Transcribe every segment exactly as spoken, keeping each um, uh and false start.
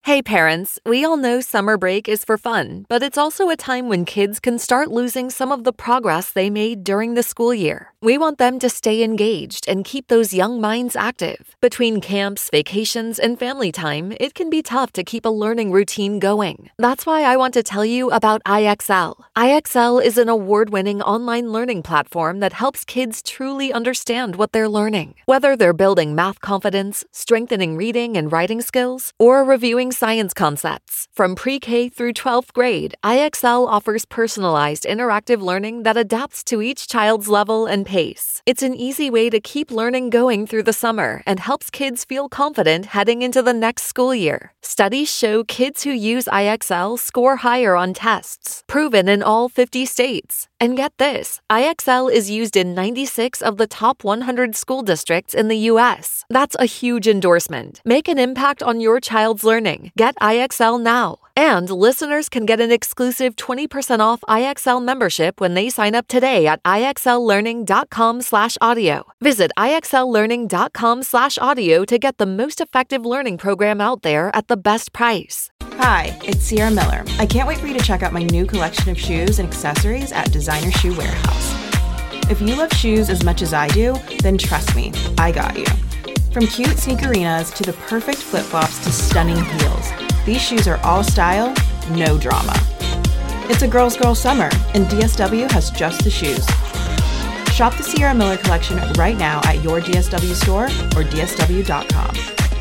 Hey parents, we all know summer break is for fun, but it's also a time when kids can start losing some of the progress they made during the school year. We want them to stay engaged and keep those young minds active. Between camps, vacations, and family time, it can be tough to keep a learning routine going. That's why I want to tell you about I X L. I X L is an award-winning online learning platform that helps kids truly understand what they're learning. Whether they're building math confidence, strengthening reading and writing skills, or reviewing science concepts. From pre-K through twelfth grade, I X L offers personalized interactive learning that adapts to each child's level and pace. It's an easy way to keep learning going through the summer and helps kids feel confident heading into the next school year. Studies show kids who use I X L score higher on tests, proven in all fifty states. And get this, I X L is used in ninety-six of the top one hundred school districts in the U S. That's a huge endorsement. Make an impact on your child's learning. Get I X L now. And listeners can get an exclusive twenty percent off I X L membership when they sign up today at IXLlearning.com slash audio. Visit IXLlearning.com slash audio to get the most effective learning program out there at the best price. Hi, it's Sierra Miller. I can't wait for you to check out my new collection of shoes and accessories at Designer Shoe Warehouse. If you love shoes as much as I do, then trust me, I got you. From cute sneakerinas to the perfect flip-flops to stunning heels, these shoes are all style, no drama. It's a girl's girl summer, and D S W has just the shoes. Shop the Sierra Miller collection right now at your D S W store or D S W dot com.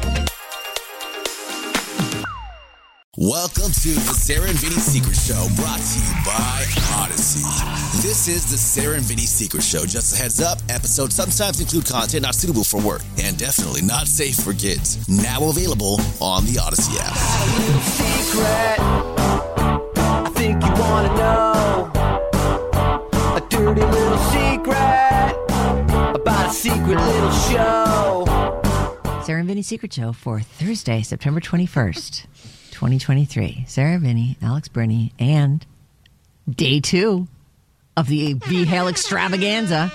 Welcome to the Sarah and Vinny Secret Show, brought to you by Odyssey. This is the Sarah and Vinny Secret Show. Just a heads up, episodes sometimes include content not suitable for work and definitely not safe for kids. Now available on the Odyssey app. A little secret, I think you want to know. A dirty little secret about a secret little show. Sarah and Vinny Secret Show for Thursday, September twenty-first. twenty twenty-three. Sarah, Vinny, Alex, Brittany, and day two of the V Hail Extravaganza.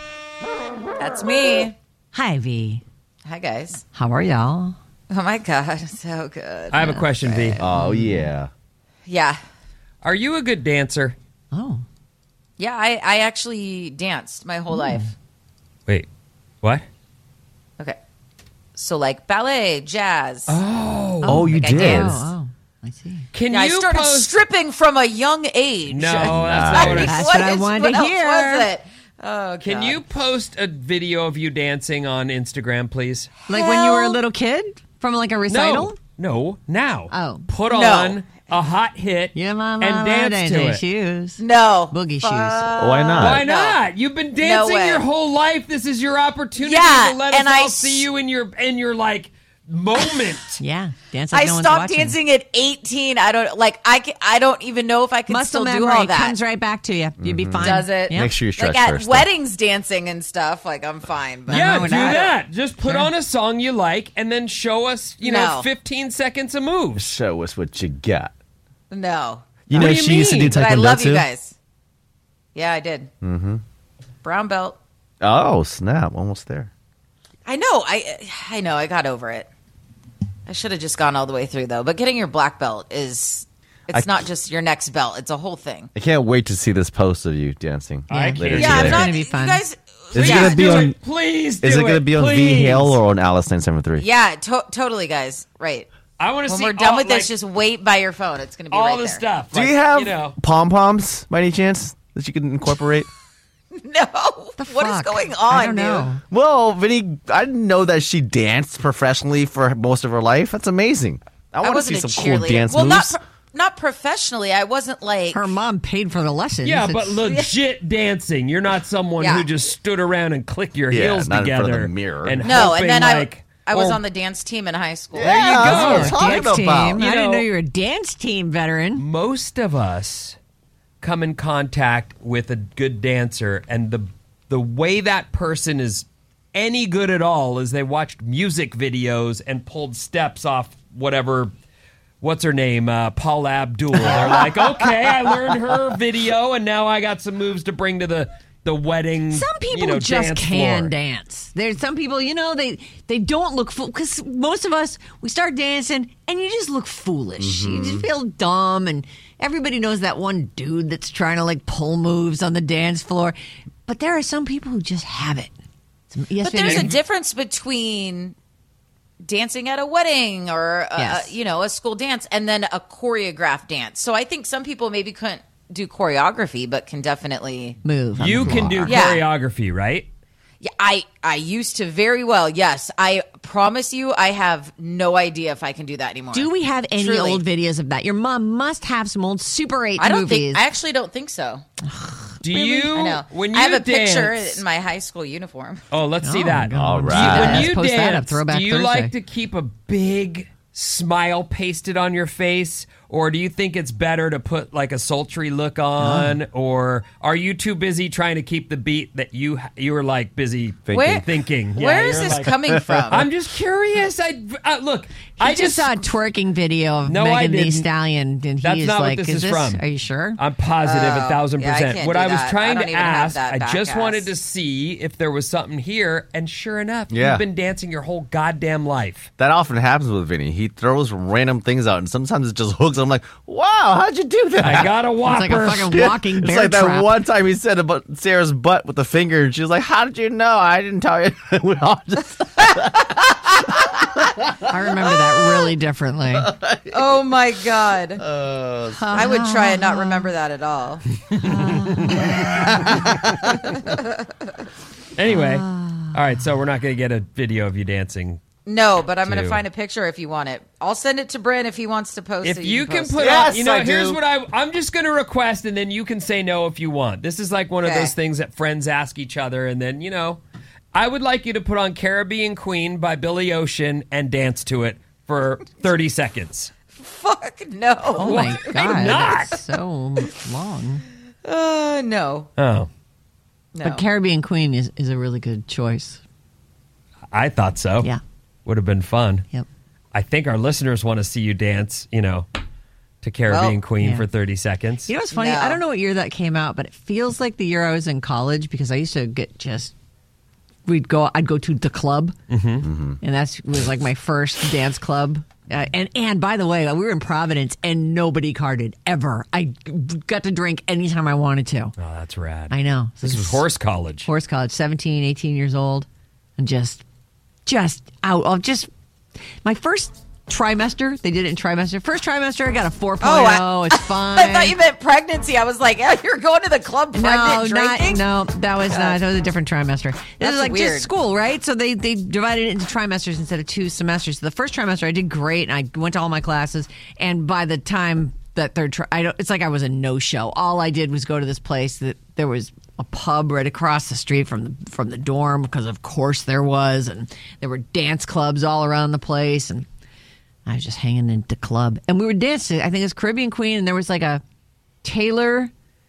That's me. Hi, V. Hi, guys. How are y'all? Oh, my God. So good. I have a question, V. Oh, yeah. Yeah. Are you a good dancer? Oh. Yeah, I, I actually danced my whole Ooh. life. Wait, what? Okay. So, like, ballet, jazz. Oh. Oh, you like I did? danced. Oh, oh, I see. Can Yeah, I you started post... stripping from a young age. No, that's not what I That's what I wanted what to else hear. was it? Oh, Can God. you post a video of you dancing on Instagram, please? Like when you were a little kid? From like a recital? No, no, now. Oh. Put No. on a hot hit Yeah, mama, and dance to it. shoes. No. Boogie Fuck. shoes. Why not? Why not? You've been dancing way. your whole life. This is your opportunity Yeah, to let us and all I see you in your in your like moment. Yeah, dance like I no one's stopped watching. dancing at eighteen. I don't like. I can, I don't even know if I can Muscle still memory do all that. comes right back to you. You'd be fine. Does it? Yeah. Make sure you stretch Like at first. though. weddings, dancing and stuff. Like I'm fine. But Yeah, know do what I- that. Just put Sure. on a song you like and then show us, you know, No. fifteen seconds of moves. Show us what you got. no. You What know, do you she used to do mean? Taekwondo But I love too. you guys. Yeah, I did. Mm-hmm. Brown belt. Oh, snap. Almost there. I know. I I know. I got over it. I should have just gone all the way through though. But getting your black belt is it's I- not just your next belt. It's a whole thing. I can't wait to see this post of you dancing I later can't. Yeah, today. I'm not. gonna be fun. You guys. Is it yeah, gonna be do on- it. Please do Is it going to it, be on please. V Hail or on Alice nine seven three? Yeah, to- totally, guys. Right. I want to When see we're done all, with like, this, just wait by your phone. It's going to be all right the there. stuff. Do Like, you have you know, pom poms by any chance that you can incorporate? No. The What is fuck? going on, I don't dude? know. Well, Vinny, I didn't know that she danced professionally for most of her life. That's amazing. I I want to see wasn't some a cheerleader. cool dance well, moves. not pro- not professionally. I wasn't like Her mom paid for the lessons. yeah, It's- but legit dancing. You're not someone Yeah. who just stood around and clicked your Yeah, heels not in front of together. the mirror. And no. hoping, And then like, I I was or- on the dance team in high school. There you Yeah, go. that's what I'm Dance talking team. about. I You didn't know- know you were a dance team veteran. Most of us come in contact with a good dancer, and the the way that person is any good at all is they watched music videos and pulled steps off whatever. What's her name? Uh, Paula Abdul. They're like, okay, I learned her video, and now I got some moves to bring to the the wedding. Some people you know, just dance can floor. dance. There's some people, you know, they they don't look fool because most of us we start dancing and you just look foolish. You just feel dumb, and everybody knows that one dude that's trying to like pull moves on the dance floor. But there are some people who just have it. Some, yes, But there's a Vinny? difference between dancing at a wedding or a, Yes. you know a school dance and then a choreographed dance. So I think some people maybe couldn't do choreography, but can definitely move. on You the can floor. do Yeah. choreography, right? Yeah, I I used to very well. Yes, I promise you, I have no idea if I can do that anymore. Do we have any Truly. old videos of that? Your mom must have some old Super eight I don't movies. think. I actually don't think so. Do you? I know. When you I have a dance, picture in my high school uniform. Oh, let's see Oh, that. God. All See right. that. When Let's you post that up. dance, Throwback do you Thursday. like to keep a big smile pasted on your face, or do you think it's better to put like a sultry look on, or are you too busy trying to keep the beat that you you were like busy Thinking. Where, thinking? Yeah, where is you're this like- coming from? I'm just curious. I uh, look. I I just saw a twerking video of No, I Megan Thee didn't. Stallion, and That's he's not what like, this "Is is this? from. Are you sure?" I'm positive a Oh, thousand yeah, I percent. can't What do I was that. trying I don't to even have ask, that I back just ass. wanted to see if there was something here, and sure enough, Yeah. you've been dancing your whole goddamn life. That often happens with Vinny. He throws random things out, and sometimes it just hooks. I'm like, wow, how'd you do that? I got a It's whopper. like a fucking Yeah. walking It's bear like that trap. one time he said about Sarah's butt with the finger, and she was like, how did you know? I didn't tell you. We all just I remember that really differently. Oh my god! uh, I would try and not remember that at all. Anyway, all right, so we're not going to get a video of you dancing. No, but I'm going Two. to find a picture if you want it. I'll send it to Bryn if he wants to post If it. you can post put it. up, Yes, you know, I here's do. what I, I'm just going to request, and then you can say no if you want. This is like one of Okay. those things that friends ask each other, and then, you know, I would like you to put on Caribbean Queen by Billy Ocean and dance to it for thirty seconds. Fuck no. Oh my god, not. that's so long. Uh, no. Oh, No. But Caribbean Queen is, is a really good choice. I thought so. Yeah. Would have been fun. Yep. I think our listeners want to see you dance, you know, to Caribbean Well, Queen yeah. for thirty seconds. You know what's funny? No. I don't know what year that came out, but it feels like the year I was in college because I used to get just we'd go. I'd go to the club, and that's was like my first dance club. Uh, and and by the way, we were in Providence, and nobody carded ever. I got to drink anytime I wanted to. Oh, that's rad. I know. This was horse college. Horse college, seventeen, eighteen years old, and just just out of just my first trimester. They did it in trimester. First trimester, I got a four point oh. Oh, I- It's fine. I thought you meant pregnancy. I was like, yeah, you're going to the club pregnant No, drinking? not, no, that was not. That was a different trimester. This That's is like weird. just school, right? So they, they divided it into trimesters instead of two semesters. So the first trimester, I did great, and I went to all my classes. And by the time that third, tri- I don't, it's like I was a no show. All I did was go to this place that there was a pub right across the street from the from the dorm, because of course there was, and there were dance clubs all around the place, and I was just hanging in the club, and we were dancing. I think it was Caribbean Queen, and there was like a Taylor.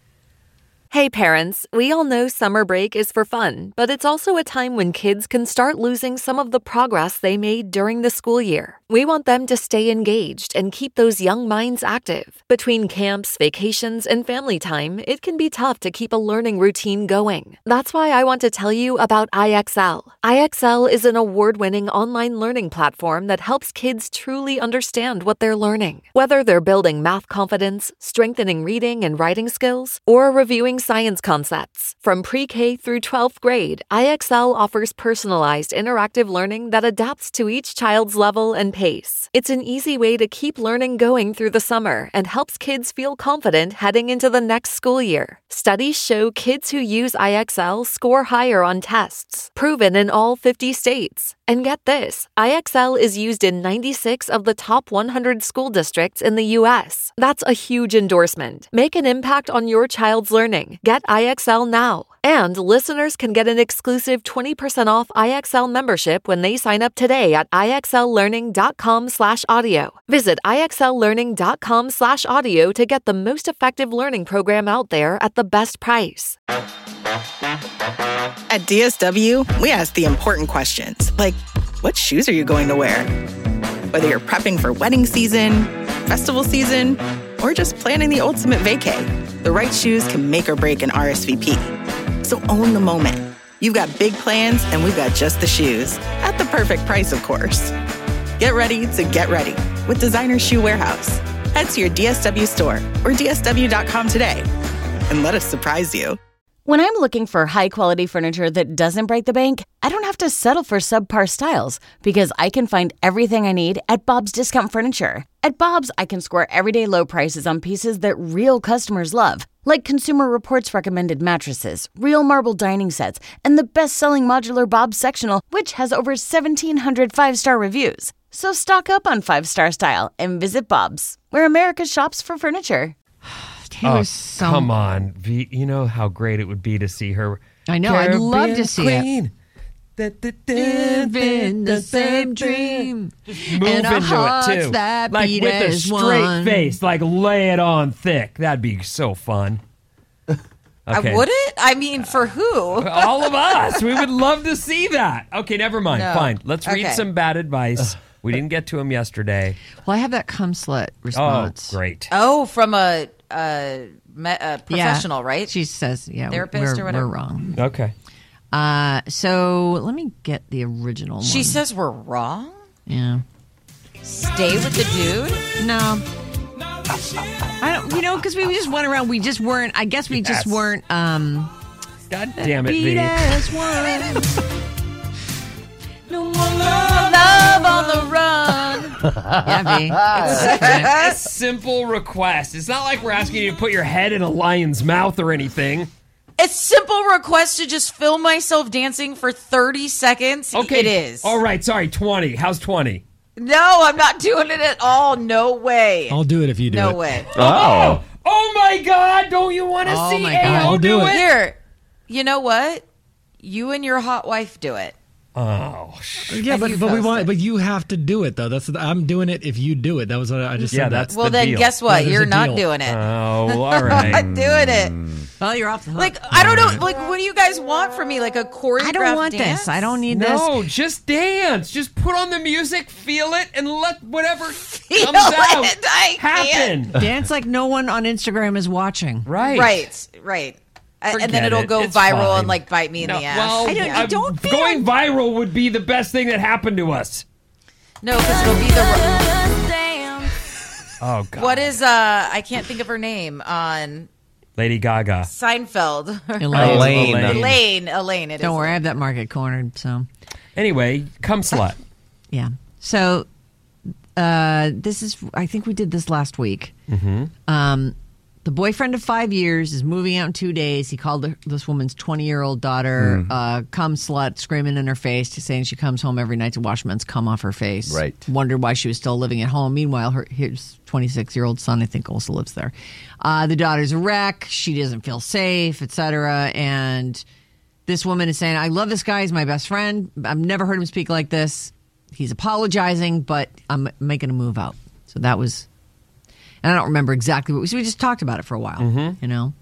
Hey parents, we all know summer break is for fun, but it's also a time when kids can start losing some of the progress they made during the school year. We want them to stay engaged and keep those young minds active. Between camps, vacations, and family time, it can be tough to keep a learning routine going. That's why I want to tell you about I X L. I X L is an award-winning online learning platform that helps kids truly understand what they're learning. Whether they're building math confidence, strengthening reading and writing skills, or reviewing science concepts. From pre-K through twelfth grade, I X L offers personalized interactive learning that adapts to each child's level and pace. It's an easy way to keep learning going through the summer and helps kids feel confident heading into the next school year. Studies show kids who use I X L score higher on tests, proven in all fifty states. And get this, I X L is used in ninety-six of the top one hundred school districts in the U S. That's a huge endorsement. Make an impact on your child's learning. Get I X L now. And listeners can get an exclusive twenty percent off I X L membership when they sign up today at IXLlearning.com slash audio. Visit IXLlearning.com slash audio to get the most effective learning program out there at the best price. At D S W, we ask the important questions, like, what shoes are you going to wear? Whether you're prepping for wedding season, festival season, or just planning the ultimate vacay, the right shoes can make or break an R S V P. So own the moment. You've got big plans, and we've got just the shoes. At the perfect price, of course. Get ready to get ready with Designer Shoe Warehouse. Head to your D S W store or D S W dot com today and let us surprise you. When I'm looking for high-quality furniture that doesn't break the bank, I don't have to settle for subpar styles because I can find everything I need at Bob's Discount Furniture. At Bob's, I can score everyday low prices on pieces that real customers love, like Consumer Reports recommended mattresses, real marble dining sets, and the best-selling modular Bob's sectional, which has over seventeen hundred five-star reviews. So stock up on five-star style and visit Bob's, where America shops for furniture. Oh, so... come on. V, you know how great it would be to see her. I know. I'd love to see Queen. it. Live in the same dream. Just move and our into hearts it, too. That like beat with a as straight one. face. Like, lay it on thick. That'd be so fun. Okay. I wouldn't? I mean, for who? All of us. We would love to see that. Okay, never mind. No. Fine. Let's read Okay. some bad advice. We didn't get to him yesterday. Well, I have that cum slut response. Oh, great. Oh, from a, a, me- a professional, Yeah. right? She says, yeah, Therapist we're, or whatever. we're wrong. Okay. Uh, so let me get the original She one. says we're wrong? Yeah. Stay with the dude? No. I don't, you know, because we just went around, we just weren't, I guess we just Yes. weren't, um, God damn it, beat V. as one. No more love on the run. Yeah, V. A simple request. It's not like we're asking you to put your head in a lion's mouth or anything. A simple request to just film myself dancing for thirty seconds. Okay. It is. All right, sorry, twenty. How's twenty? No, I'm not doing it at all. No way. I'll do it if you do no it. way. Oh. Oh my God! Don't you want to Oh see my A O God. I'll do it. Here, you know what? You and your hot wife do it. Oh, sh- Yeah, And but you but we post want it. but you have to do it though. That's I'm doing it if you do it. That was what I just Yeah, said. that's- that. Well, the then deal. guess Yeah, what? there's You're a not deal. doing it. oh, all I'm right. not doing it. Well, you're off the hook. Like, I don't know. Like, what do you guys want from me? Like a choreographed I don't want dance? this. I don't need this. No, just dance. Just put on the music, feel it, and let whatever Feel comes out it. I happen. can't. Dance like no one on Instagram is watching. Right. Right, right. A- and then Forget it'll it. go It's viral fine. and like bite me in No, the ass. well, I don't- yeah. I don't feel- going viral would be the best thing that happened to us. No, because it'll be the. Oh God. What is uh? I can't think of her name on Lady Gaga? Seinfeld. Elaine. Elaine. Elaine. Elaine. It Don't is. worry, I have that market cornered. So, Anyway, come slut. yeah. So, uh, this is, I think we did this last week. Mm-hmm. Um, the boyfriend of five years is moving out in two days. He called the, this woman's twenty-year-old daughter uh, cum slut, screaming in her face, saying she comes home every night to wash men's cum off her face. Right. Wondered why she was still living at home. Meanwhile, her his twenty-six-year-old son, I think, also lives there. Uh, the daughter's a wreck. She doesn't feel safe, et cetera. And this woman is saying, I love this guy. He's my best friend. I've never heard him speak like this. He's apologizing, but I'm making a move out. So that was... And I don't remember exactly what we, so we just talked about it for a while, Mm-hmm. you know.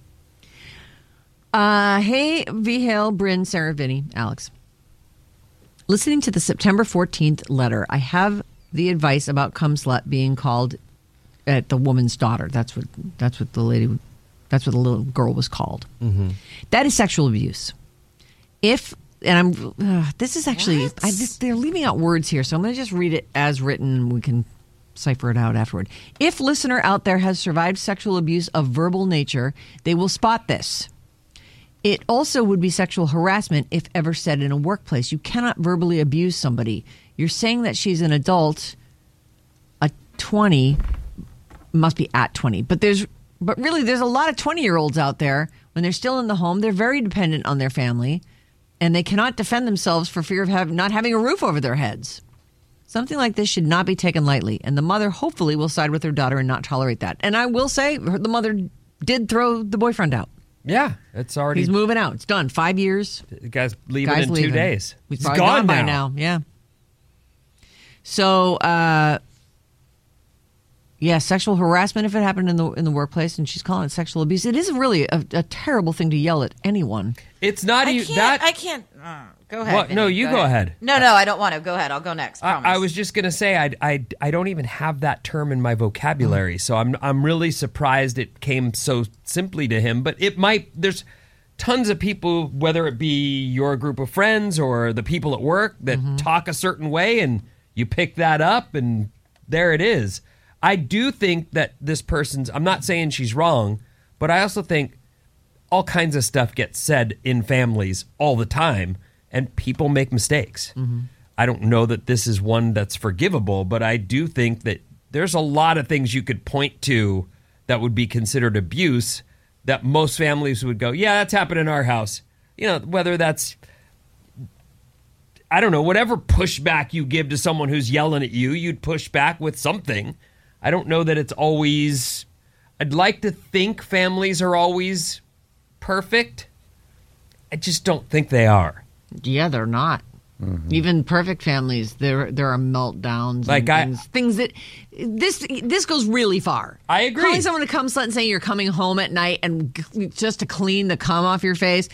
Uh, hey, V. Hale, Bryn, Sarah, Vinny, Alex. Listening to the September fourteenth letter, I have the advice about cum slut being called at the woman's daughter. That's what that's what the lady, that's what the little girl was called. Mm-hmm. That is sexual abuse. If and I'm uh, this is actually I, this, they're leaving out words here, so I'm going to just read it as written. We can cipher it out afterward. If listener out there has survived sexual abuse of verbal nature, they will spot this. It also would be sexual harassment if ever said in a workplace. You cannot verbally abuse somebody. You're saying that she's an adult, a twenty, must be at twenty. But there's, but really, there's a lot of twenty-year-olds out there when they're still in the home. They're very dependent on their family, and they cannot defend themselves for fear of have, not having a roof over their heads. Something like this should not be taken lightly, and the mother hopefully will side with her daughter and not tolerate that. And I will say, her- the mother did throw the boyfriend out. Yeah, it's already. He's moving out. It's done. Five years. The guy's leaving Guy's in leaving. two days. He's, He's probably gone, gone by now. now. Yeah. So, uh, yeah, sexual harassment if it happened in the in the workplace, and she's calling it sexual abuse. It is really a, a terrible thing to yell at anyone. It's not I even can't. that. I can't. Uh, go ahead. What? No, Vinny, you go ahead. No, no, I don't want to. Go ahead. I'll go next. Promise. I, I was just gonna say I, I I don't even have that term in my vocabulary, so I'm I'm really surprised it came so simply to him. But it might there's tons of people, whether it be your group of friends or the people at work that Mm-hmm. talk a certain way, and you pick that up and there it is. I do think that this person's, I'm not saying she's wrong, but I also think all kinds of stuff gets said in families all the time, and people make mistakes. Mm-hmm. I don't know that this is one that's forgivable, but I do think that there's a lot of things you could point to that would be considered abuse that most families would go, yeah, that's happened in our house. You know, whether that's, I don't know, whatever pushback you give to someone who's yelling at you, you'd push back with something. I don't know that it's always, I'd like to think families are always perfect. I just don't think they are. Yeah, they're not. Mm-hmm. Even perfect families, there there are meltdowns. Like and I, things, things that this this goes really far. I agree. Calling someone to come slut and saying you're coming home at night and g- just to clean the cum off your face,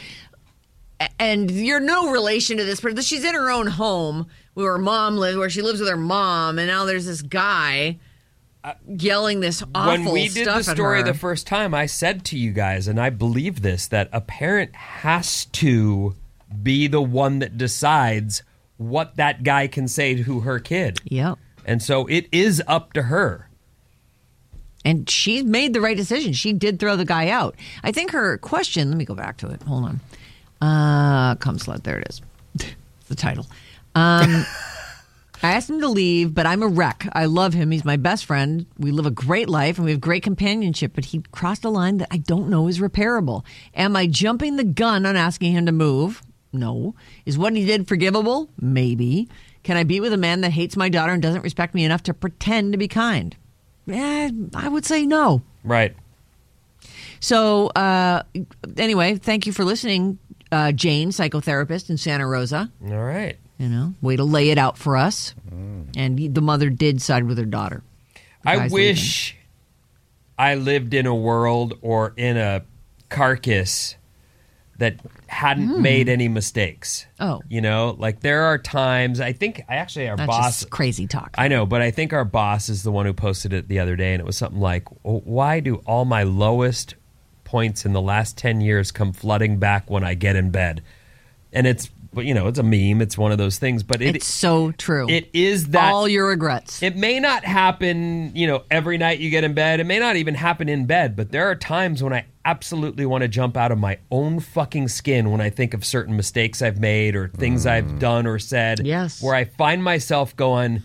and you're no relation to this person. She's in her own home where her mom lives, where she lives with her mom, and now there's this guy yelling this awful when we did stuff the story at her. the first time, I said to you guys, and I believe this, that a parent has to be the one that decides what that guy can say to her kid. Yep. And so it is up to her. And she made the right decision. She did throw the guy out. I think her question, let me go back to it. Hold on. Uh, Come Slut. There it is. It's the title. Um, I asked him to leave, but I'm a wreck. I love him. He's my best friend. We live a great life and we have great companionship, but he crossed a line that I don't know is repairable. Am I jumping the gun on asking him to move? No. Is what he did forgivable? Maybe. Can I be with a man that hates my daughter and doesn't respect me enough to pretend to be kind? Eh, I would say no. Right. So, uh, anyway, thank you for listening, uh, Jane, psychotherapist in Santa Rosa. All right. You know, way to lay it out for us. Mm. And the mother did side with her daughter. I wish leaving. I lived in a world or in a carcass that hadn't mm. made any mistakes. Oh. You know, like there are times, I think, I actually, our That's boss. Just crazy talk. I know, but I think our boss is the one who posted it the other day, and it was something like, why do all my lowest points in the last ten years come flooding back when I get in bed? And it's, but you know, it's a meme. It's one of those things. But it, it's so true. It is that all your regrets. It may not happen, you know, every night you get in bed. It may not even happen in bed. But there are times when I absolutely want to jump out of my own fucking skin when I think of certain mistakes I've made or things mm. I've done or said. Yes. Where I find myself going,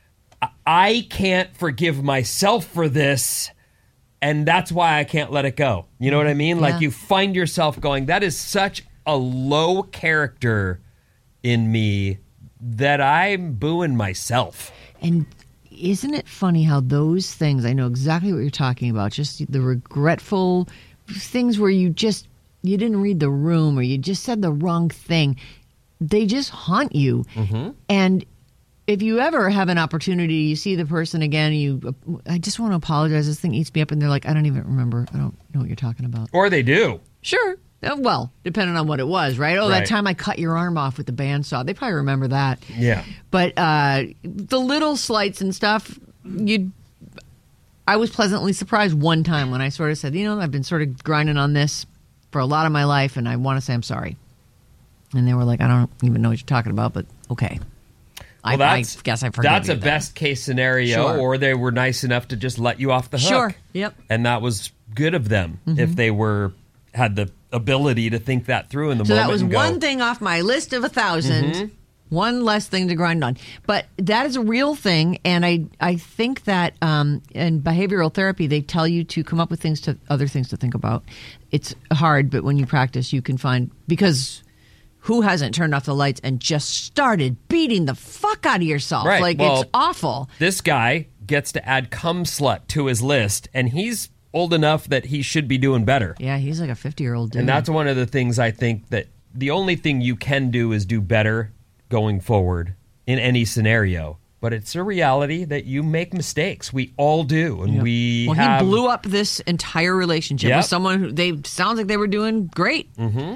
I can't forgive myself for this. And that's why I can't let it go. You know what I mean? Yeah. Like you find yourself going, that is such a low character in me that I'm booing myself. And isn't it funny how those things, I know exactly what you're talking about, just the regretful things where you just, you didn't read the room or you just said the wrong thing. They just haunt you. Mm-hmm. And if you ever have an opportunity, you see the person again, you, I just want to apologize. This thing eats me up. And they're like, I don't even remember. I don't know what you're talking about. Or they do. Sure. Well, depending on what it was, right? Oh, right. That time I cut your arm off with the bandsaw. They probably remember that. Yeah. But uh, the little slights and stuff, you, I was pleasantly surprised one time when I sort of said, you know, I've been sort of grinding on this for a lot of my life, and I want to say I'm sorry. And they were like, I don't even know what you're talking about, but okay. Well, I, that's, I guess I forgive That's you a then. best case scenario, Sure. or they were nice enough to just let you off the hook. Sure. Yep. And that was good of them Mm-hmm. if they were had the ability to think that through in the So moment. that was and go, one thing off my list of a thousand. Mhm. One less thing to grind on. But that is a real thing, and I I think that um, in behavioral therapy, they tell you to come up with things to other things to think about. It's hard, but when you practice, you can find, because who hasn't turned off the lights and just started beating the fuck out of yourself? Right. Like, Well, it's awful. This guy gets to add cum slut to his list, and he's old enough that he should be doing better. Yeah, he's like a fifty-year-old dude. And that's one of the things I think that the only thing you can do is do better going forward in any scenario. But it's a reality that you make mistakes. We all do. And Yep. we Well, have... he blew up this entire relationship Yep. with someone who they sounds like they were doing great. Mm-hmm.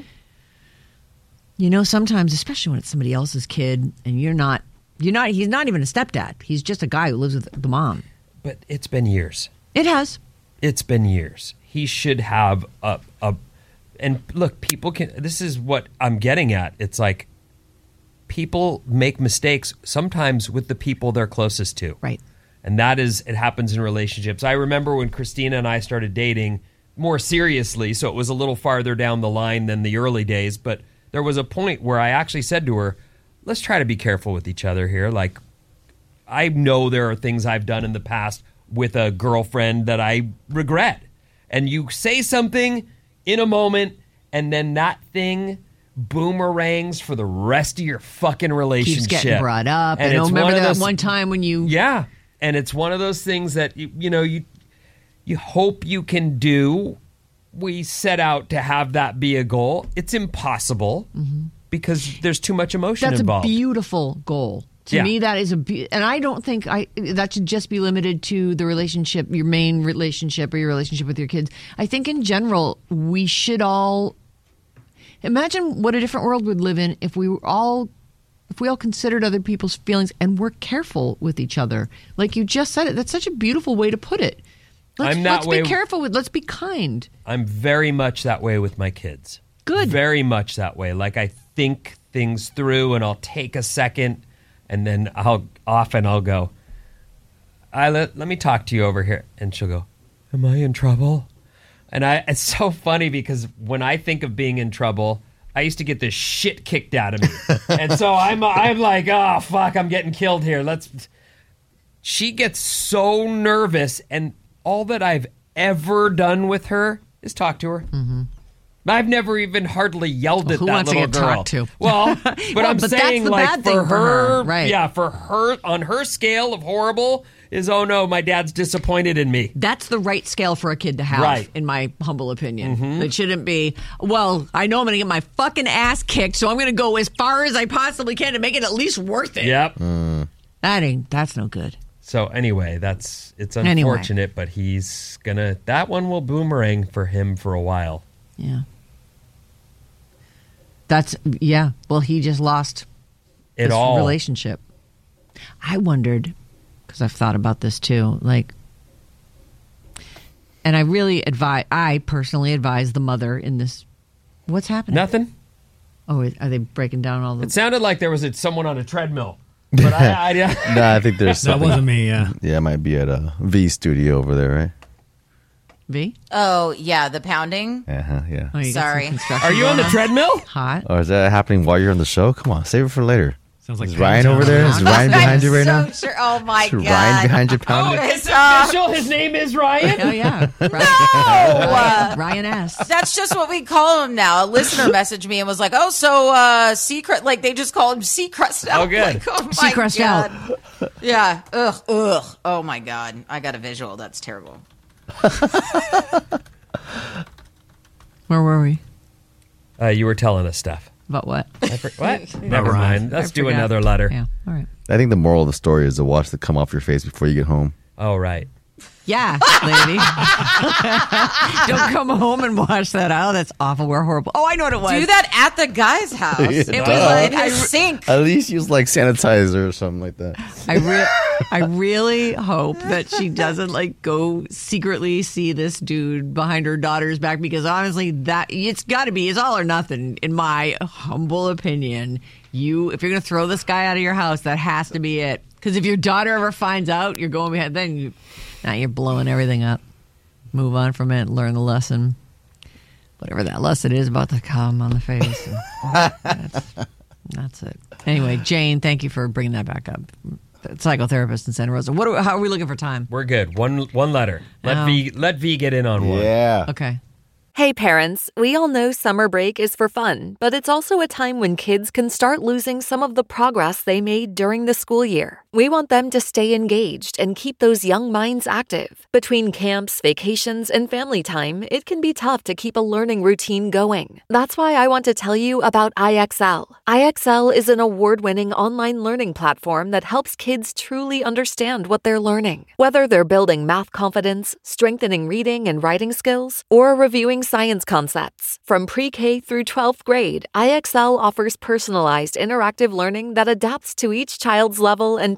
You know, sometimes, especially when it's somebody else's kid and you're not, you're not, he's not even a stepdad. He's just a guy who lives with the mom. But it's been years. It has. It's been years. He should have a, a and look, people can, this is what I'm getting at. It's like people make mistakes sometimes with the people they're closest to. Right. And that is, it happens in relationships. I remember when Christina and I started dating more seriously, so it was a little farther down the line than the early days, but there was a point where I actually said to her, let's try to be careful with each other here. Like, I know there are things I've done in the past with a girlfriend that I regret. And you say something in a moment, and then that thing boomerangs for the rest of your fucking relationship. Keeps getting brought up. And I it's remember one of that those, one time when you... Yeah. And it's one of those things that, you, you know, you you hope you can do. We set out to have that be a goal. It's impossible mm-hmm. because there's too much emotion That's involved. That's a beautiful goal. To yeah. me, that is a... Be- and I don't think I that should just be limited to the relationship, your main relationship or your relationship with your kids. I think in general, we should all... Imagine what a different world we'd live in if we were all... If we all considered other people's feelings and were careful with each other. Like you just said it. That's such a beautiful way to put it. Let's, I'm that let's way, be careful with, let's be kind. I'm very much that way with my kids. Good. Very much that way. Like I think things through and I'll take a second and then I'll often I'll go, I let, let me talk to you over here. And she'll go, am I in trouble? And I it's so funny because when I think of being in trouble, I used to get this shit kicked out of me. And so I'm I'm like, oh, fuck, I'm getting killed here. Let's. She gets so nervous, and all that I've ever done with her is talk to her. Mm-hmm. I've never even hardly yelled well, at who that wants little to get girl. Talked to? Well, but well, I'm but saying that's the like bad for thing her, for her, right? Yeah, for her on her scale of horrible is oh no, my dad's disappointed in me. That's the right scale for a kid to have, right. in my humble opinion. Mm-hmm. It shouldn't be, well, I know I'm going to get my fucking ass kicked, so I'm going to go as far as I possibly can to make it at least worth it. Yep. Mm. That ain't, that's no good. So anyway, that's it's Anyway. unfortunate, but he's gonna that one will boomerang for him for a while. Yeah. That's, yeah. Well, he just lost It this all. relationship. I wondered, because I've thought about this too, like, and I really advise, I personally advise the mother in this. What's happening? Nothing. Oh, are they breaking down all the... It sounded like there was a, someone on a treadmill. But I, I, I No, I think there's That something. wasn't me, yeah. Yeah, it might be at a V studio over there, right? V? Oh, yeah, the pounding. Uh-huh, yeah. Oh, you got some Sorry. construction Are you on going the treadmill? Hot. Or is that happening while you're on the show? Come on, save it for later. Sounds like Is Ryan over there? Is Ryan behind you right so now? Sure. Oh my Is god. Ryan behind you Oh, pounding? it's official. His name is Ryan. Oh, yeah. Ryan, No! Ryan, Ryan S. That's just what we call him now. A listener messaged me and was like, "Oh, so uh, Seacrest, like they just call him Seacrest out." Oh, good. Like, oh my Seacrest god. out. Yeah. Ugh. Ugh. Oh my god. I got a visual. That's terrible. Where were we? Uh, you were telling us stuff. About what? I for, what? Never Ryan. mind. Let's I do forgot. another letter. Yeah. All right. I think the moral of the story is to watch the come off your face before you get home. Oh, right. Yeah, lady. Don't come home and wash that out. That's awful. We're horrible. Oh, I know what it was. Do that at the guy's house. Yeah, It was duh. like in his sink. At least use like sanitizer or something like that. I re- I really hope that she doesn't like go secretly see this dude behind her daughter's back, because honestly, that it's got to be it's all or nothing in my humble opinion. You, if you're gonna throw this guy out of your house, that has to be it. Because if your daughter ever finds out, you're going behind. Then you, now you're blowing everything up. Move on from it. Learn the lesson. Whatever that lesson is about the cum on the face. that's, that's it. Anyway, Jane, thank you for bringing that back up. Psychotherapist in Santa Rosa. What? Are, how are we looking for time? We're good. One one letter. Let Oh. V let V get in on one. Yeah. Okay. Hey parents, we all know summer break is for fun, but it's also a time when kids can start losing some of the progress they made during the school year. We want them to stay engaged and keep those young minds active. Between camps, vacations, and family time, it can be tough to keep a learning routine going. That's why I want to tell you about I X L. I X L is an award-winning online learning platform that helps kids truly understand what they're learning. Whether they're building math confidence, strengthening reading and writing skills, or reviewing science concepts. From pre-K through twelfth grade, I X L offers personalized interactive learning that adapts to each child's level and pace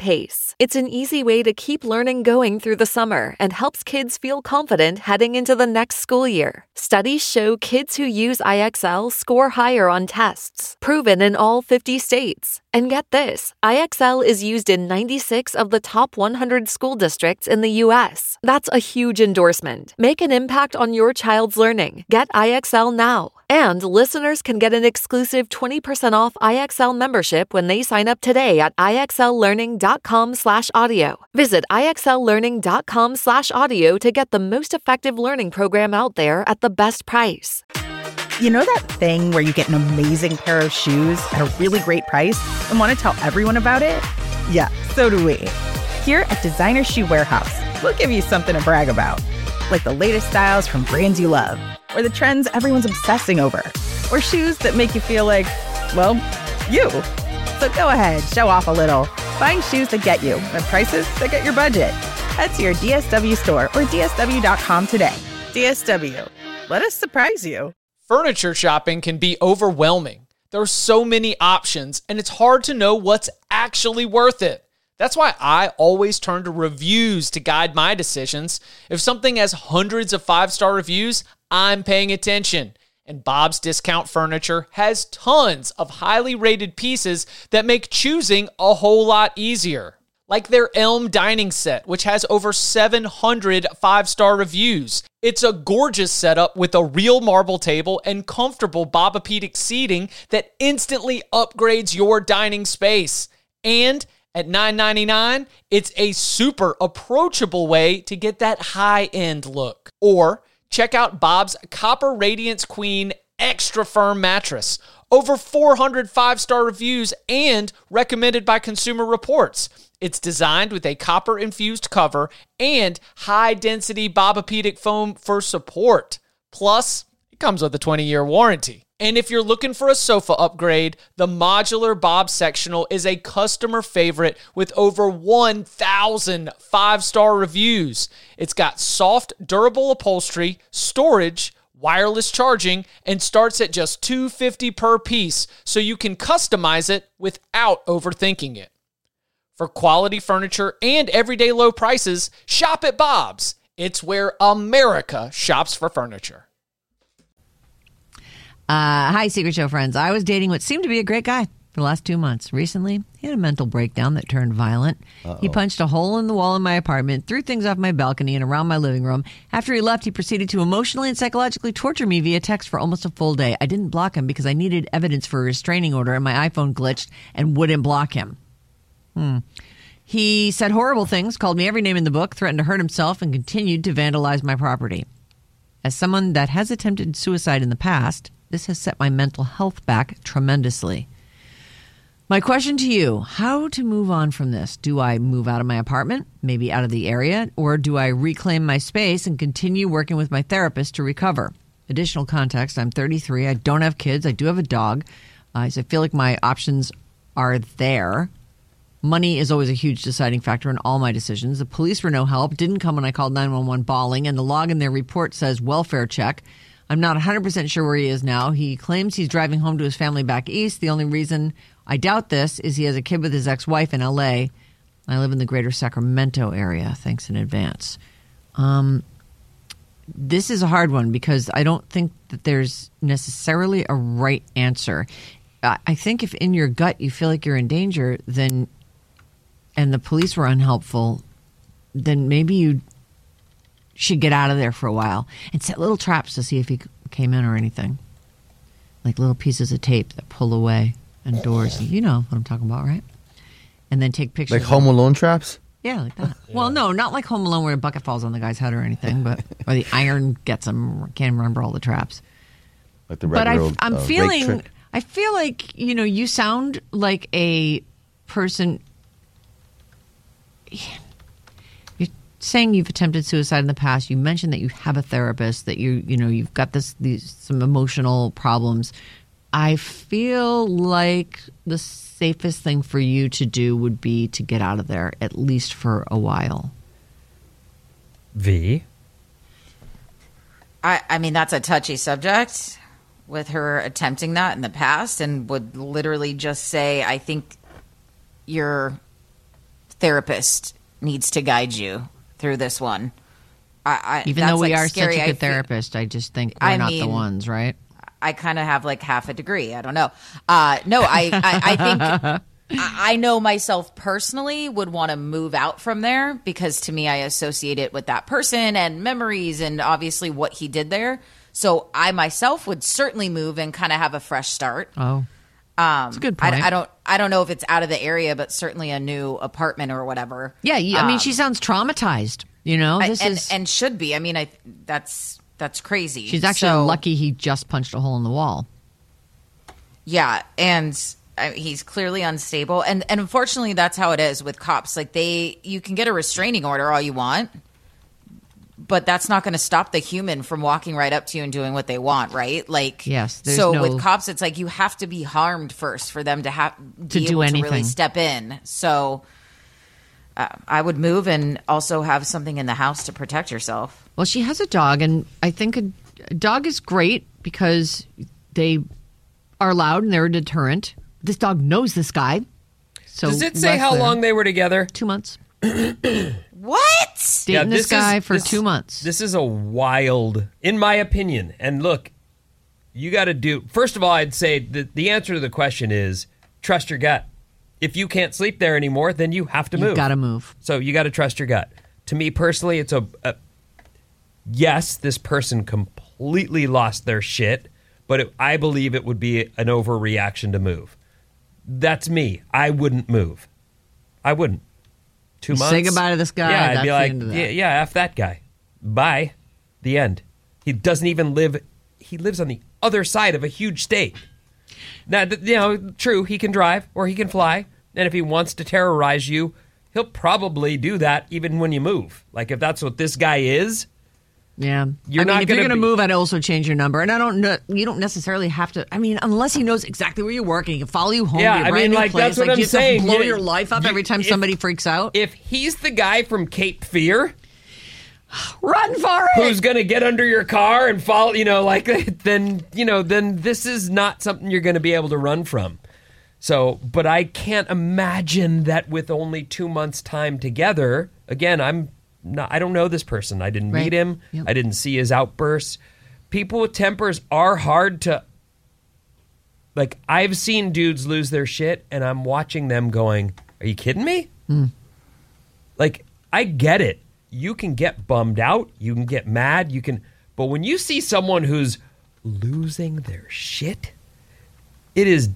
pace. It's an easy way to keep learning going through the summer and helps kids feel confident heading into the next school year. Studies show kids who use I X L score higher on tests, proven in all fifty states. And get this, I X L is used in ninety-six of the top one hundred school districts in the U S. That's a huge endorsement. Make an impact on your child's learning. Get I X L now. And listeners can get an exclusive twenty percent off I X L membership when they sign up today at IXLlearning.com slash audio. Visit IXLlearning.com slash audio to get the most effective learning program out there at the best price. You know that thing where you get an amazing pair of shoes at a really great price and want to tell everyone about it? Yeah, so do we. Here at Designer Shoe Warehouse, we'll give you something to brag about. Like the latest styles from brands you love, or the trends everyone's obsessing over, or shoes that make you feel like, well, you. So go ahead, show off a little. Find shoes that get you at prices that get your budget. Head to your D S W store or D S W dot com today. D S W, let us surprise you. Furniture shopping can be overwhelming. There are so many options, and it's hard to know what's actually worth it. That's why I always turn to reviews to guide my decisions. If something has hundreds of five-star reviews, I'm paying attention. And Bob's Discount Furniture has tons of highly rated pieces that make choosing a whole lot easier. Like their Elm dining set, which has over seven hundred five-star reviews. It's a gorgeous setup with a real marble table and comfortable Bobapedic seating that instantly upgrades your dining space. And at nine ninety-nine, it's a super approachable way to get that high-end look. Or check out Bob's Copper Radiance Queen Extra Firm Mattress. Over four hundred five-star reviews and recommended by Consumer Reports. It's designed with a copper-infused cover and high-density Bobapedic foam for support. Plus, it comes with a twenty-year warranty. And if you're looking for a sofa upgrade, the modular Bob Sectional is a customer favorite with over one thousand five-star reviews. It's got soft, durable upholstery, storage, wireless charging, and starts at just two hundred fifty dollars per piece, so you can customize it without overthinking it. For quality furniture and everyday low prices, shop at Bob's. It's where America shops for furniture. Uh, hi, Secret Show friends. I was dating what seemed to be a great guy for the last two months. Recently, he had a mental breakdown that turned violent. Uh-oh. He punched a hole in the wall in my apartment, threw things off my balcony and around my living room. After he left, he proceeded to emotionally and psychologically torture me via text for almost a full day. I didn't block him because I needed evidence for a restraining order, and my iPhone glitched and wouldn't block him. Hmm. He said horrible things, called me every name in the book, threatened to hurt himself, and continued to vandalize my property. As someone that has attempted suicide in the past, this has set my mental health back tremendously. My question to you, how to move on from this? Do I move out of my apartment, maybe out of the area, or do I reclaim my space and continue working with my therapist to recover? Additional context, I'm thirty-three. I don't have kids. I do have a dog. Uh, so I feel like my options are there. Money is always a huge deciding factor in all my decisions. The police were no help, didn't come when I called nine one one bawling, and the log in their report says welfare check. I'm not one hundred percent sure where he is now. He claims he's driving home to his family back east. The only reason I doubt this is he has a kid with his ex-wife in L A. I live in the greater Sacramento area. Thanks in advance. Um, this is a hard one because I don't think that there's necessarily a right answer. I think if in your gut you feel like you're in danger, then and the police were unhelpful, then maybe you should get out of there for a while and set little traps to see if he came in or anything. Like little pieces of tape that pull away and doors. You know what I'm talking about, right? And then take pictures. Like Home Alone traps? Yeah, like that. Yeah. Well, no, not like Home Alone where a bucket falls on the guy's head or anything, but or the iron gets him. Can't remember all the traps. Like the But I, regular, I'm uh, feeling, rake trick? I feel like, you know, you sound like a person. You're saying you've attempted suicide in the past. You mentioned that you have a therapist, that you, you know, you've got this, these, some emotional problems. I feel like the safest thing for you to do would be to get out of there, at least for a while. V? I, I mean, that's a touchy subject with her attempting that in the past, and would literally just say, I think you're therapist needs to guide you through this one. I, I, Even that's, though we like, are scary. such a I good feel- therapist, I just think we're I not the mean, ones, right? I kind of have like half a degree. I don't know. Uh, no, I, I, I think I, I know myself personally would want to move out from there because to me, I associate it with that person and memories and obviously what he did there. So I myself would certainly move and kind of have a fresh start. Oh, Um, that's a good point. I, I don't. I don't know if it's out of the area, but certainly a new apartment or whatever. Yeah, you, I mean, Um, she sounds traumatized. You know, I- this and, is and should be. I mean, I that's that's crazy. she's actually So- lucky he just punched a hole in the wall. Yeah, and uh, he's clearly unstable, and and unfortunately, that's how it is with cops. Like they, you can get a restraining order all you want, but that's not going to stop the human from walking right up to you and doing what they want, right? Like, Yes, there's So no- with cops, it's like you have to be harmed first for them to have To be do able to really anything. step in. So. Uh, I would move and also have something in the house to protect yourself. Well, she has a dog, and I think a, a dog is great because they are loud and they're a deterrent. This dog knows this guy. So Does it say less how there. long they were together? Two months. What? Dating this guy is- for this- two months. This is a wild, in my opinion. And look, you got to do. First of all, I'd say the the answer to the question is trust your gut. If you can't sleep there anymore, then you have to You've move. gotta move. So you got to trust your gut. To me personally, it's a, a yes. This person completely lost their shit, but it, I believe it would be an overreaction to move. That's me. I wouldn't move. I wouldn't. Two You months. say goodbye to this guy, Yeah, I'd that's be the like, end of that. yeah, yeah, f that guy. Bye. The end. He doesn't even live. He lives on the other side of a huge state. Now, th- you know, true, he can drive or he can fly, and if he wants to terrorize you, he'll probably do that even when you move. Like if that's what this guy is. Yeah, You're I mean, not if you're gonna going to be- move, I'd also change your number. And I don't know, you don't necessarily have to. I mean, unless he knows exactly where you work and he can follow you home Yeah, to your I brand mean, new like, place. that's what like, I'm you have to saying. blow You- your life up you- every time if- somebody freaks out. If he's the guy from Cape Fear Run for it! who's going to get under your car and follow, you know, like, then, you know, then this is not something you're going to be able to run from. So, but I can't imagine that with only two months' time together. Again, I'm not, I don't know this person. I didn't Right. meet him. Yep. I didn't see his outbursts. People with tempers are hard to, like, I've seen dudes lose their shit and I'm watching them going, are you kidding me? Like, I get it. You can get bummed out. You can get mad. You can, but when you see someone who's losing their shit, it is,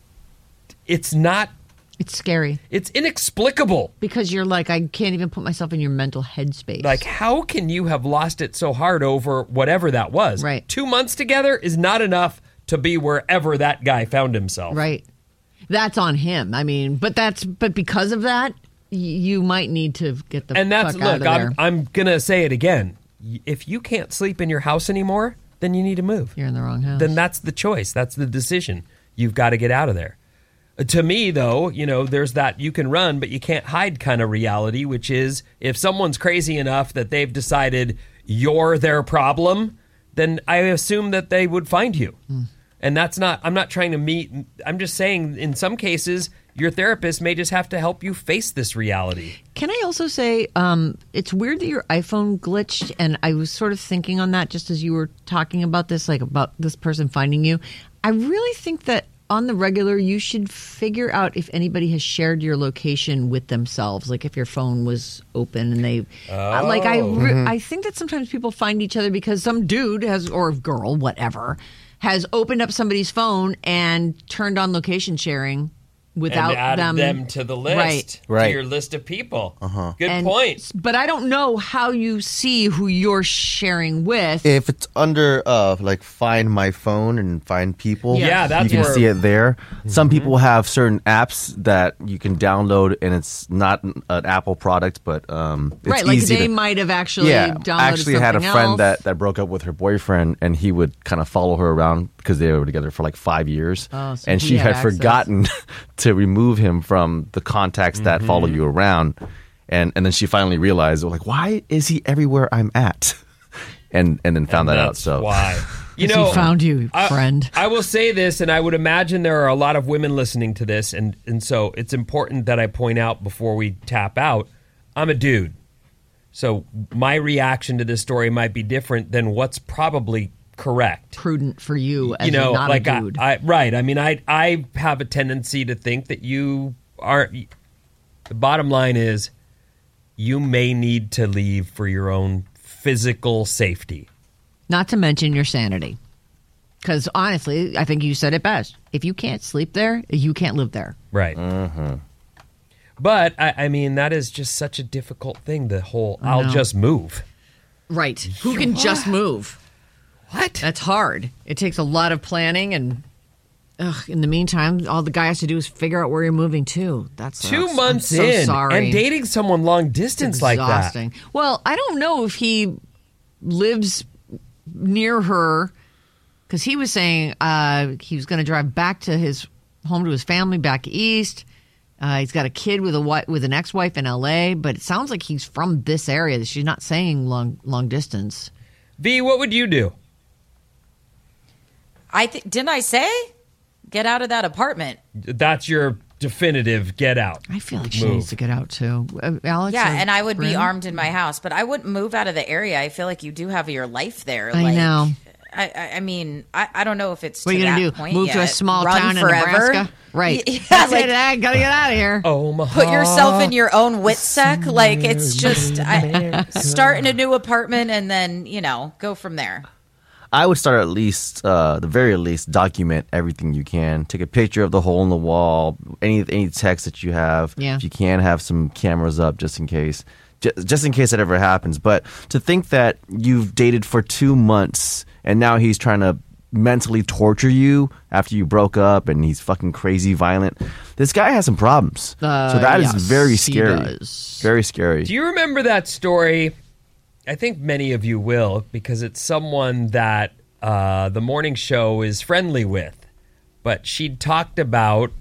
it's not, It's scary it's inexplicable. because you're like, I can't even put myself in your mental headspace. Like, how can you have lost it so hard over whatever that was? Right. Two months together is not enough to be wherever that guy found himself. right, that's on him. I mean, but that's but because of that, y- you might need to get the And that's, fuck out look, of there. I'm, I'm going to say it again. Y- If you can't sleep in your house anymore, then you need to move. You're in the wrong house. Then that's the choice. That's the decision. You've got to get out of there. Uh, To me, though, you know, there's that you can run, but you can't hide kind of reality, which is if someone's crazy enough that they've decided you're their problem, then I assume that they would find you. Hmm. And that's not, I'm not trying to meet, I'm just saying in some cases, your therapist may just have to help you face this reality. Can I also say, um, it's weird that your iPhone glitched, and I was sort of thinking on that just as you were talking about this, like about this person finding you. I really think that on the regular, you should figure out if anybody has shared your location with themselves, like if your phone was open and they, uh, like I, re- I think that sometimes people find each other because some dude has, or girl, whatever, has opened up somebody's phone and turned on location sharing without and add them, them to the list, right? Right. to your list of people. Uh-huh. Good And- point. But I don't know how you see who you're sharing with. If it's under uh like find my phone and find people, Yeah, Yeah, that's you can where- see it there. Some people have certain apps that you can download, and it's not an Apple product, but um, it's right, like easy they to, might have actually yeah. downloaded I actually had a something friend else. that that broke up with her boyfriend, and he would kind of follow her around because they were together for like five years, Oh, so and he she had had access. forgotten to remove him from the contacts that follow you around, and and then she finally realized, like, why is he everywhere I'm at? And and then found And that out. that's So why. You know, he found you, friend. I, I will say this, and I would imagine there are a lot of women listening to this, and, and so it's important that I point out before we tap out, I'm a dude. So my reaction to this story might be different than what's probably correct. Prudent for you as you know, not like a dude. I, I, right. I mean, I, I have a tendency to think that you aren't. The bottom line is you may need to leave for your own physical safety. Not to mention your sanity. Because honestly, I think you said it best. If you can't sleep there, you can't live there. Right. Mm-hmm. But, I, I mean, that is just such a difficult thing, the whole, I I'll know. just move. Right. Who can just move? What? That's hard. It takes a lot of planning, and ugh, in the meantime, all the guy has to do is figure out where you're moving to. That's Two I'm months so in sorry. and dating someone long distance It's like that. exhausting. Well, I don't know if he lives near her, because he was saying uh, he was going to drive back to his home to his family back east. Uh, he's got a kid with a wi- with an ex-wife in L A, but it sounds like he's from this area. She's not saying long long distance. V, what would you do? I th- didn't I say get out of that apartment? That's your definitive get out. I feel like she Move. needs to get out too. Uh, Alex? Yeah, or and I would be Bryn? armed in my house, but I wouldn't move out of the area. I feel like you do have your life there. I like, know. I, I, I mean, I, I don't know if it's What are to you that gonna do? point Move yet. to a small Run town forever? in Nebraska? Right. Yeah, That's like, it. I gotta get out of here. Omaha. put yourself in your own wit sack. Like it's just I, start in a new apartment and then you know go from there. I would start at least, uh, the very least, document everything you can. Take a picture of the hole in the wall, any any text that you have. Yeah. If you can, have some cameras up just in case, J- just in case that ever happens. But to think that you've dated for two months and now he's trying to mentally torture you after you broke up and he's fucking crazy violent. This guy has some problems. Uh, so that is yes, very he scary. does. Very scary. Do you remember that story? I think many of you will, because it's someone that uh, the morning show is friendly with. But she talked about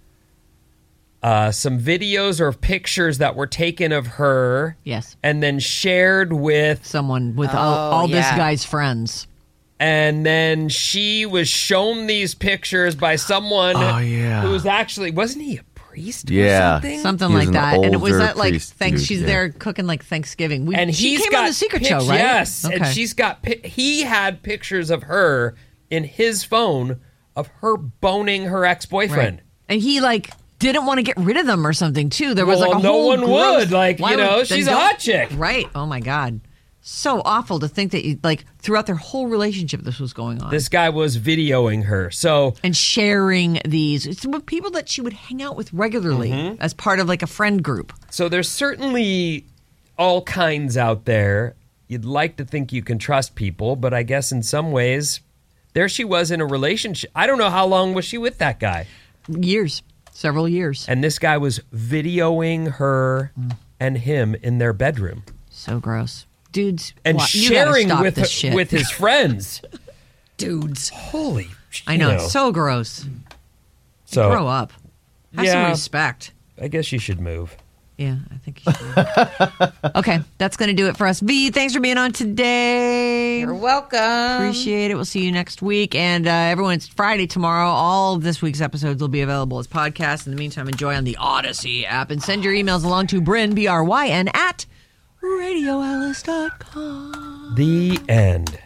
uh, some videos or pictures that were taken of her. Yes. And then shared with someone, with Oh, all, all this yeah. guy's friends. And then she was shown these pictures by someone Oh, yeah. who's actually, wasn't he a priest Yeah. or something? Something He was like an that. And it was older that like priest thanks dude, she's yeah. there cooking like Thanksgiving. We, And she he's came got on the Secret pic- Show, right? Yes, and Okay. she's got. pi- He had pictures of her in his phone of her boning her ex-boyfriend. Right. And he like didn't want to get rid of them or something too. There was Well, like a no whole one gross- would. Like, Why you know, would- then she's a don't- hot chick. Right. Oh my God. So awful to think that you, like throughout their whole relationship this was going on. This guy was videoing her. So and sharing these. It's with people that she would hang out with regularly Mm-hmm. as part of like a friend group. So there's certainly all kinds out there. You'd like to think you can trust people, but I guess in some ways, there she was in a relationship. I don't know how long was she with that guy. Years. Several years. And this guy was videoing her and him in their bedroom. So gross. Dudes. And wa- you gotta sharing stop with this shit. with his friends. Dudes. Holy I know, you it's so gross. So Grow up. Have some yeah. respect. I guess you should move. Yeah, I think you should. Okay, that's going to do it for us. V, thanks for being on today. You're welcome. Appreciate it. We'll see you next week. And uh, everyone, it's Friday tomorrow. All of this week's episodes will be available as podcasts. In the meantime, enjoy on the Odyssey app and send your emails along to Bryn, B R Y N, at radio alice dot com. The end.